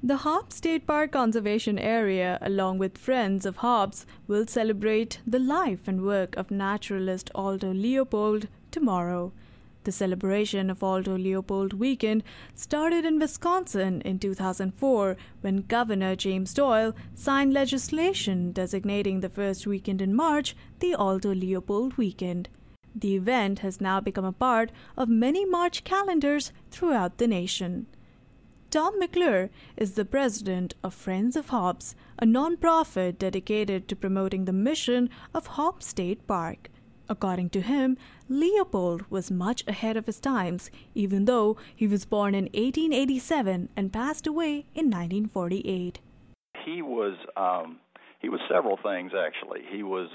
The Hobbs State Park Conservation Area, along with Friends of Hobbs, will celebrate the life and work of naturalist Aldo Leopold tomorrow. The celebration of Aldo Leopold Weekend started in Wisconsin in 2004 when Governor James Doyle signed legislation designating the first weekend in March the Aldo Leopold Weekend. The event has now become a part of many March calendars throughout the nation. Tom McClure is the president of Friends of Hobbs, a non-profit dedicated to promoting the mission of Hobbs State Park. According to him, Leopold was much ahead of his times, even though he was born in 1887 and passed away in 1948. He was several things actually. He was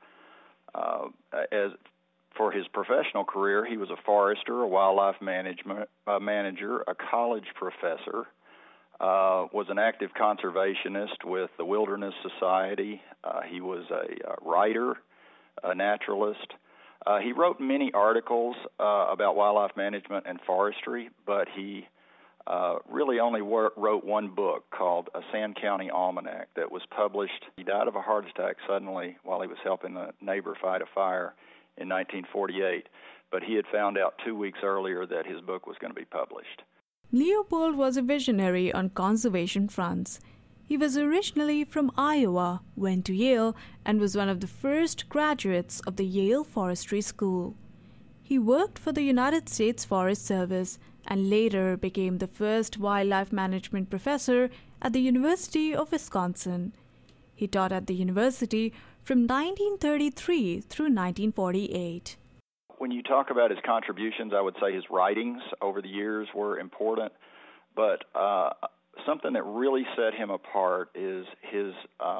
for his professional career, he was a forester, a wildlife manager, a college professor, was an active conservationist with the Wilderness Society. He was a writer, a naturalist. He wrote many articles about wildlife management and forestry, but he really only wrote one book called A Sand County Almanac that was published. He died of a heart attack suddenly while he was helping a neighbor fight a fire in 1948, but he had found out 2 weeks earlier that his book was going to be published. Leopold was a visionary on conservation fronts. He was originally from Iowa, went to Yale, and was one of the first graduates of the Yale Forestry School. He worked for the United States Forest Service and later became the first wildlife management professor at the University of Wisconsin. He taught at the university from 1933 through 1948. When you talk about his contributions, I would say his writings over the years were important, but something that really set him apart is his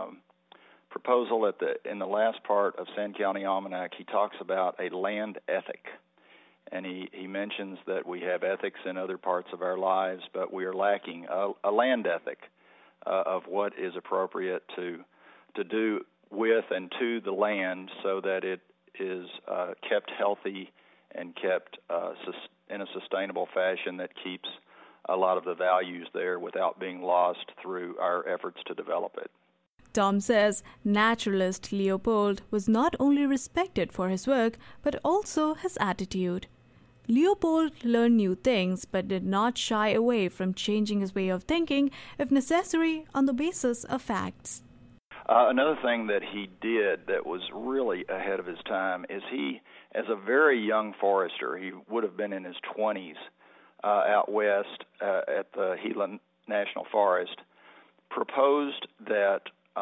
proposal in the last part of Sand County Almanac. He talks about a land ethic, and he mentions that we have ethics in other parts of our lives, but we are lacking a land ethic of what is appropriate to do with and to the land so that it is kept healthy and kept in a sustainable fashion that keeps a lot of the values there without being lost through our efforts to develop it. Tom says naturalist Leopold was not only respected for his work but also his attitude. Leopold learned new things but did not shy away from changing his way of thinking, if necessary, on the basis of facts. Another thing that he did that was really ahead of his time is he, as a very young forester, he would have been in his 20s out west at the Gila National Forest, proposed that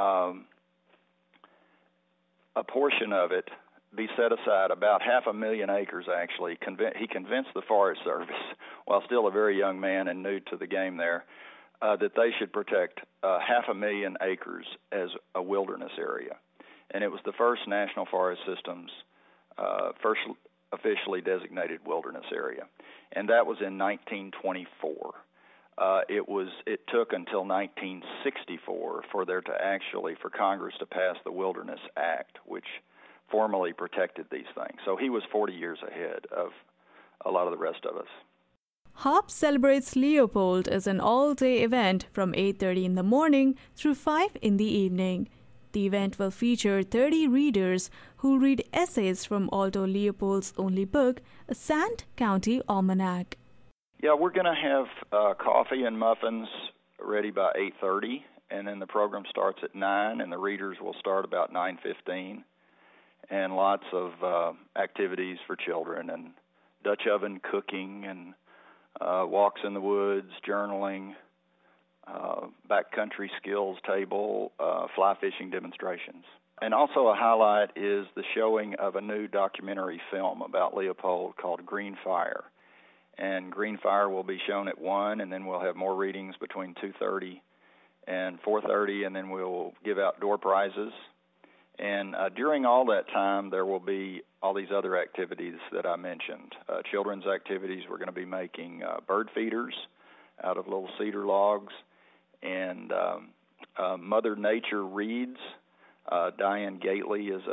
a portion of it be set aside, about 500,000 acres actually. He convinced the Forest Service, while still a very young man and new to the game there, that they should protect 500,000 acres as a wilderness area. And it was the first National Forest System's first officially designated wilderness area. And that was in 1924. It took until 1964 for Congress to pass the Wilderness Act, which formally protected these things. So he was 40 years ahead of a lot of the rest of us. Hobbs celebrates Leopold as an all-day event from 8:30 in the morning through 5 in the evening. The event will feature 30 readers who read essays from Aldo Leopold's only book, A Sand County Almanac. Yeah, we're going to have coffee and muffins ready by 8:30, and then the program starts at 9, and the readers will start about 9:15, and lots of activities for children, and Dutch oven cooking, and walks in the woods, journaling, backcountry skills table, fly fishing demonstrations. And also a highlight is the showing of a new documentary film about Leopold called Green Fire. And Green Fire will be shown at 1, and then we'll have more readings between 2:30 and 4:30, and then we'll give out door prizes. And during all that time, there will be all these other activities that I mentioned. Children's activities, we're going to be making bird feeders out of little cedar logs, and Mother Nature Reads. Diane Gately is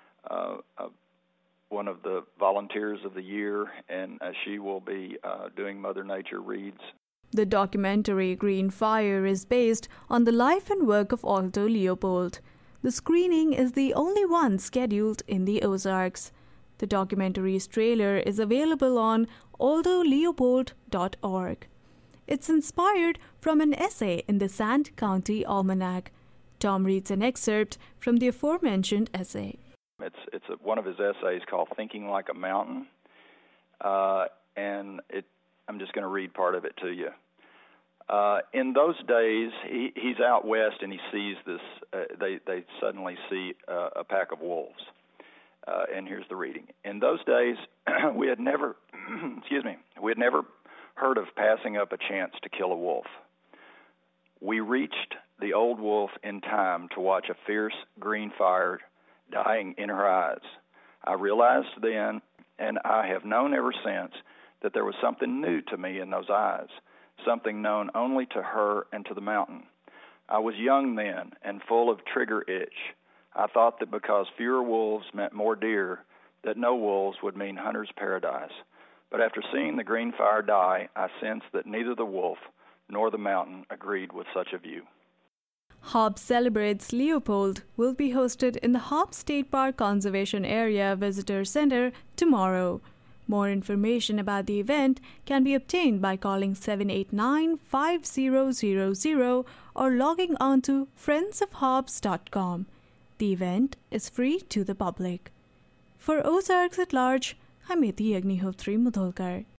one of the volunteers of the year, and she will be doing Mother Nature Reads. The documentary Green Fire is based on the life and work of Aldo Leopold. The screening is the only one scheduled in the Ozarks. The documentary's trailer is available on aldoleopold.org. It's inspired from an essay in the Sand County Almanac. Tom reads an excerpt from the aforementioned essay. It's one of his essays called Thinking Like a Mountain, and I'm just going to read part of it to you. In those days, he's out west and he sees this. They suddenly see a pack of wolves, and here's the reading. In those days, we had never, we had never heard of passing up a chance to kill a wolf. We reached the old wolf in time to watch a fierce green fire dying in her eyes. I realized then, and I have known ever since, that there was something new to me in those eyes, something known only to her and to the mountain. I was young then and full of trigger itch. I thought that because fewer wolves meant more deer, that no wolves would mean hunter's paradise. But after seeing the green fire die, I sensed that neither the wolf nor the mountain agreed with such a view. Hobbs Celebrates Leopold will be hosted in the Hobbs State Park Conservation Area Visitor Center tomorrow. More information about the event can be obtained by calling 789-5000 or logging on to friendsofhobbs.com. The event is free to the public. For Ozarks at Large, I'm Iti Agnihotri Mudholkar.